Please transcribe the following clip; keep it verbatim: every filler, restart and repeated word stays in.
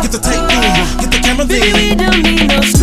Get the tape in, get the camera then. Baby, we don't need no